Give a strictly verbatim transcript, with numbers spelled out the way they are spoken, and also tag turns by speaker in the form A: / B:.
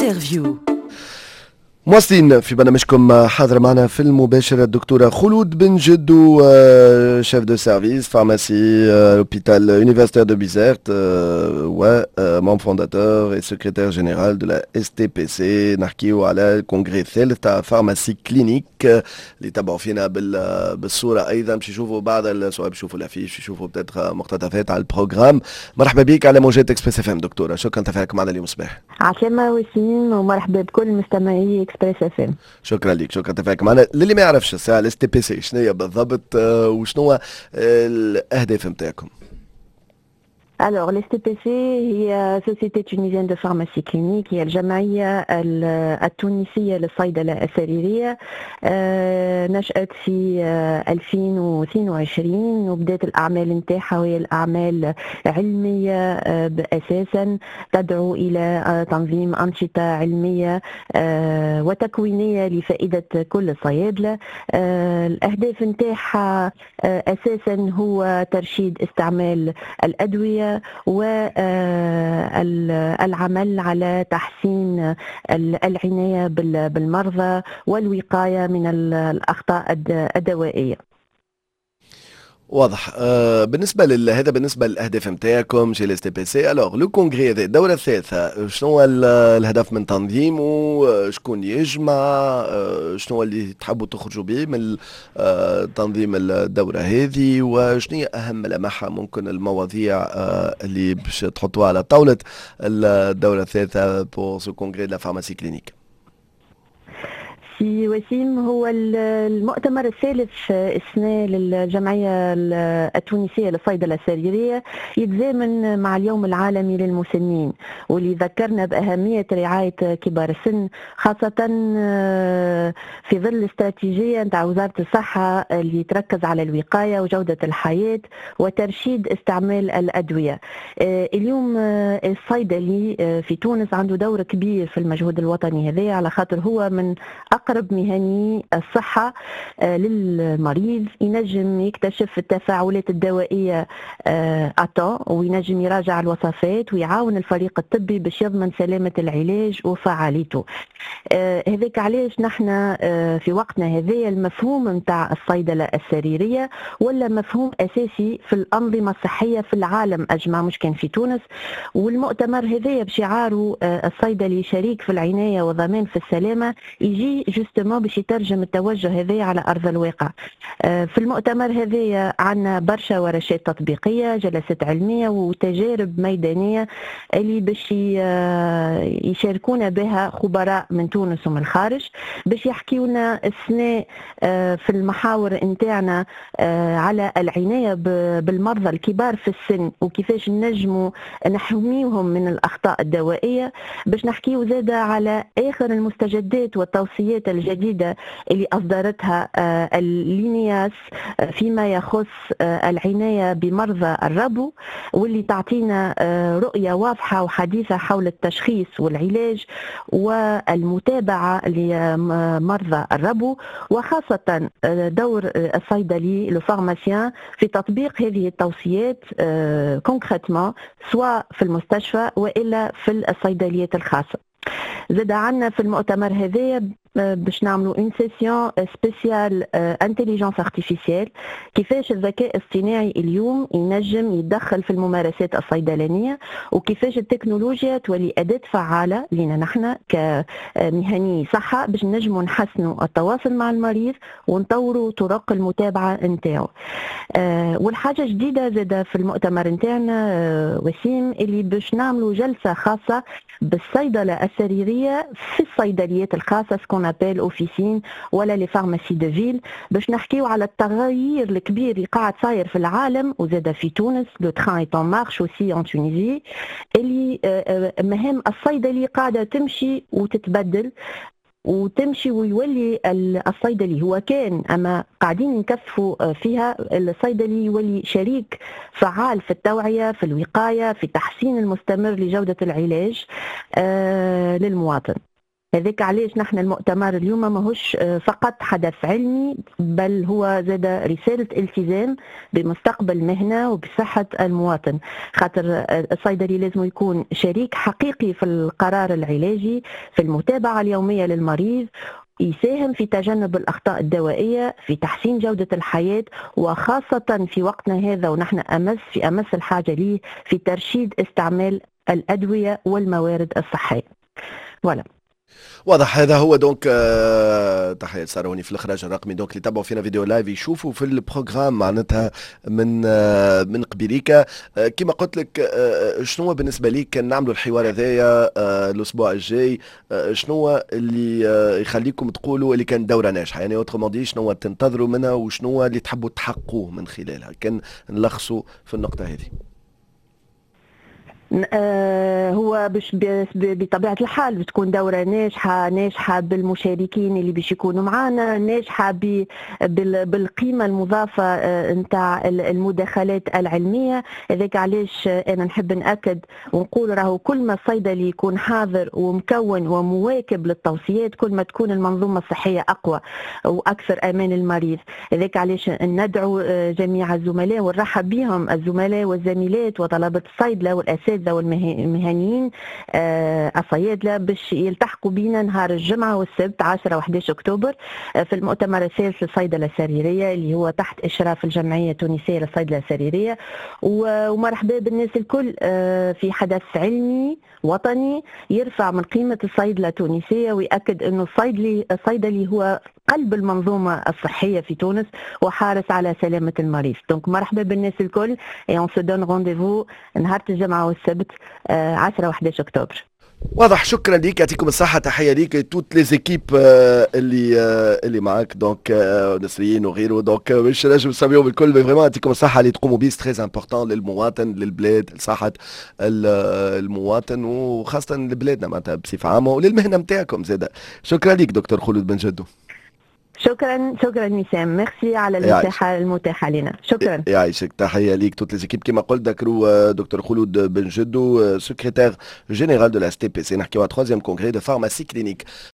A: انترفيو.
B: مواصلين في برنامجكم. حاضر معنا في المباشر الدكتورة خلود بن جدو، شيف دو سيرفيس فارماسي لوبيتال يونيفرسيتير دو بيزيرت و مون فونداتور اي سكرتير جينيرال دو لا اس تي بي سي. نحكيو على الكونغري الثالث تاع فارماسي كلينيك اللي تابعوا فينا بالصورة أيضا. باش يشوفوا بعض الصور، باش يشوفوا الافيش، باش يشوفوا بتاتر مقتطفات على البروغرام. مرحبا بك على موجات اكسبريس اف ام دكتورة، شكرا تفاعلك معنا اليوم الصباح.
C: عسلامة وسيم ومرحبا بكل مستمعي اكسبريس اف ام.
B: شكرا لك، شكرا تفاعلك معنا. للي ما يعرفش الساعه الاس تي بي سي شنو هي بالضبط وشنو الاهداف نتاعكم؟
C: Alors, l'S T P C هي Société Tunisienne de Pharmacie Clinique، هي الجمعية التونسية للصيدلة السريرية. نشأت في ألفين واثنين وعشرين وبدأت الأعمال نتاعها وهي الأعمال علمية أساسا تدعو إلى تنظيم أنشطة علمية وتكوينية لفائدة كل الصيادلة. الأهداف نتاعها أساسا هو ترشيد استعمال الأدوية والعمل على تحسين العناية بالمرضى والوقاية من الأخطاء الدوائية.
B: واضح. آه بالنسبه لل هذا بالنسبه للاهداف نتاعكم شي الاس تي بي سي. الوغ لو كونغري هذا الدوره الثالثه، شنو هو الهدف من تنظيمه؟ شكون يجمع؟ آه شنو اللي تحبوا تخرجوا به من آه تنظيم الدوره هذه؟ وشنو هي اهم ملامحها ممكن المواضيع آه اللي باش تحطوها على طاوله الدوره الثالثه بور سو كونغري لا فارماسي كلينيك؟
C: سي وسيم، هو المؤتمر الثالث السنة للجمعية التونسية للصيدلة السريرية يتزامن مع اليوم العالمي للمسنين، واللي ذكرنا بأهمية رعاية كبار السن، خاصة في ظل الاستراتيجية نتاع وزارة الصحة اللي تركز على الوقاية وجودة الحياة وترشيد استعمال الأدوية. اليوم الصيدلي في تونس عنده دور كبير في المجهود الوطني هذا، على خاطر هو من أقرب مهني الصحة للمريض، ينجم يكتشف التفاعلات الدوائية أطو وينجم يراجع الوصفات ويعاون الفريق الطبي باش يضمن سلامة العلاج وفعاليته. هذاك علاش نحن في وقتنا هذا المفهوم متاع الصيدلة السريرية ولا مفهوم أساسي في الأنظمة الصحية في العالم أجمع، مش كان في تونس. والمؤتمر هذا بشعاره الصيدلي شريك في العناية وضمان في السلامة يجي جوستومون باش يترجم التوجه هذا على ارض الواقع. في المؤتمر هذا عندنا برشا ورشات تطبيقيه، جلسات علميه وتجارب ميدانيه اللي باش يشاركونا بها خبراء من تونس ومن الخارج باش يحكيونا السنة في المحاور نتاعنا على العنايه بالمرضى الكبار في السن وكيفاش نجموا نحميهم من الاخطاء الدوائيه. باش نحكيو زاده على اخر المستجدات والتوصيات الجديدة اللي أصدرتها اللينياس فيما يخص العناية بمرضى الربو، واللي تعطينا رؤية واضحة وحديثة حول التشخيص والعلاج والمتابعة لمرضى الربو، وخاصة دور الصيدلي الفارماسيان في تطبيق هذه التوصيات كونكريتمون سواء في المستشفى وإلا في الصيدليات الخاصة. زاد عنا في المؤتمر هذا باش نعملوا اون سيسيون سبيسيال انتيليجنس ارتيفيسيال، كيفاش الذكاء الاصطناعي اليوم ينجم يتدخل في الممارسات الصيدلانيه وكيفاش التكنولوجيا تولي اداه فعاله لنا نحن كمهني صحه باش نجموا نحسنوا التواصل مع المريض ونطوروا طرق المتابعه نتاعو. أه والحاجه جديده زاد في المؤتمر نتاعنا أه وسيم اللي باش نعملوا جلسه خاصه بالصيدله السريريه في الصيدليات الخاصه سكون ابل اوفيسين ولا لي فارماسي دو فيل، باش نحكيو على التغيير الكبير اللي قاعد صاير في العالم وزاد في تونس. لو تران ايت ان مارش اوسي ان تونيزي، اللي مهام الصيدلي قاعده تمشي وتتبدل وتمشي ويولي الصيدلي هو كان اما قاعدين نكثفوا فيها الصيدلي يولي شريك فعال في التوعيه في الوقايه في التحسين المستمر لجوده العلاج آه للمواطن. هذاك علاش نحن المؤتمر اليوم ماهوش فقط حدث علمي، بل هو زاد رسالة التزام بمستقبل المهنة وبصحة المواطن، خاطر الصيدلي لازم يكون شريك حقيقي في القرار العلاجي، في المتابعة اليومية للمريض، يساهم في تجنب الأخطاء الدوائية، في تحسين جودة الحياة، وخاصة في وقتنا هذا ونحن أمس في أمس الحاجة ليه في ترشيد استعمال الأدوية والموارد الصحية. ولا
B: واضح. هذا هو دونك آه تحية ساروني في الإخراج الرقمي. دونك اللي تابعوا فينا فيديو لايف يشوفوا في البروغرام معناتها من آه من قبيليكا. آه كما قلت لك، آه شنو بالنسبة ليك كان نعملوا الحوار هذايا آه الأسبوع الجاي؟ آه شنو اللي آه يخليكم تقولوا اللي كان دورة ناجحة؟ يعني اوترومون دي شنو تنتظروا منها وشنو اللي تحبوا تحققوه من خلالها؟ كان نلخصوا في النقطة هذه.
C: آه هو باش بطبيعه الحال بتكون دوره ناجحه، ناجحه بالمشاركين اللي باش يكونوا معنا، ناجحه بالقيمه المضافه نتاع المداخلات العلميه. هذاك علاش انا نحب ناكد ونقول راهو كل ما الصيدلي يكون حاضر ومكون ومواكب للتوصيات، كل ما تكون المنظومه الصحيه اقوى واكثر امان المريض. هذاك علاش ندعو جميع الزملاء ونرحب بهم، الزملاء والزميلات وطلبه الصيدله والاساتذه والمهنيين آه الصيادله، باش يلتحقوا بنا نهار الجمعه والسبت عشرة و أحد عشر اكتوبر آه في المؤتمر الثالث للصيدله السريريه اللي هو تحت اشراف الجمعيه التونسيه للصيدله السريريه. ومرحبا بالناس الكل آه في حدث علمي وطني يرفع من قيمه الصيدله التونسيه ويأكد انه الصيدلي الصيدلي هو قلب المنظومه الصحيه في تونس وحارس على سلامه المريض. دونك مرحبا بالناس الكل، اي اون سو دون رونديفو نهار الجمعه والسبت عشرة و أحد عشر اكتوبر.
B: واضح. شكرا ليك، يعطيكم الصحة. تحية ليك توت لي زيكيب اللي اللي معاك، دونك نسريين وغيره، دونك مش نجم نسميهم الكل، مي فريمون يعطيكم الصحة اللي تقوموا بيه، تري امبورتون للمواطن، للبلاد، لصحة المواطن وخاصة لبلادنا معناتها بصفة عامة وللمهنة نتاعكم زادة. شكرا ليك دكتور خلود بن جدو.
C: شكرا شكرا وسام، ميرسي على المساحه المتاحه لنا. شكرا.
B: يعيشك. تحيه ليك توت لي زيكيب كما قلت. ذكروا دكتور خلود بن جدو، سكرتير جينيرال دو لا اس تي بي سي. نحكيو على troisième congrès de pharmacie clinique